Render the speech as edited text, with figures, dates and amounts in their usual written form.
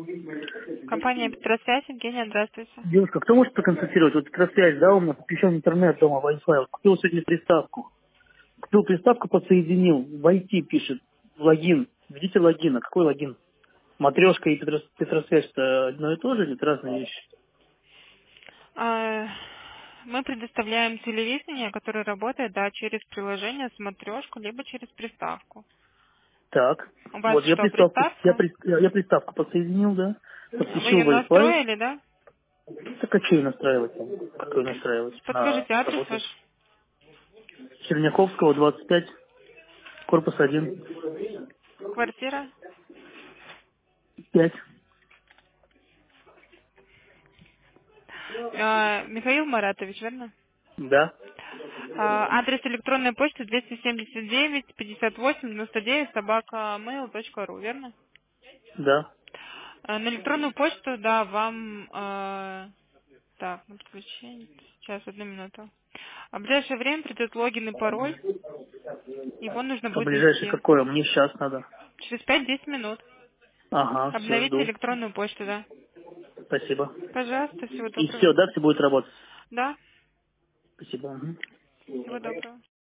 Компания Петросвязь, Евгения, здравствуйте. Девушка, кто может проконсультировать? Вот трансвязь, да, у меня подключен интернет дома, Wi-Fi. Вот купил сегодня приставку. Купил приставку, подсоединил. Войти пишет. Логин. Введите логин. А какой логин? Матрешка и Петросвязь это одно и то же или это разные вещи? А, Мы предоставляем телевидение, которое работает, да, через приложение, смотрешку, либо через приставку. Так. У вас Вот я что, приставку, приставка? я приставку подсоединил, да. Вы Подключил ее Wi-Fi. настроили, да? Так а что ее настраивать там? Как ее настраивать? Она Подскажите адрес ваш. работает. Черняковского, 25, корпус 1, Квартира. 5. Михаил Маратович, верно? Да, Адрес электронной почты 279-58-99 собака.mail.ru, верно? да. На электронную почту, да, вам... так, на подключение. Сейчас, одну минуту. В ближайшее время придет логин и пароль. Его нужно А будет ближайшее ввести. какое? Мне сейчас надо. Через 5-10 минут. Ага, все, Обновите жду. электронную почту, да. Спасибо. Пожалуйста, всего И все, доброго. да, все будет работать? Да, Спасибо. Мгм. всего доброго.